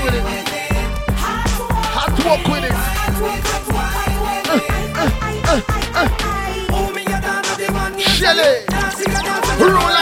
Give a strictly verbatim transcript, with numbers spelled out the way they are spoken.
with it. Hard to walk with it. Uh, uh, uh, uh, uh. Shelly, roll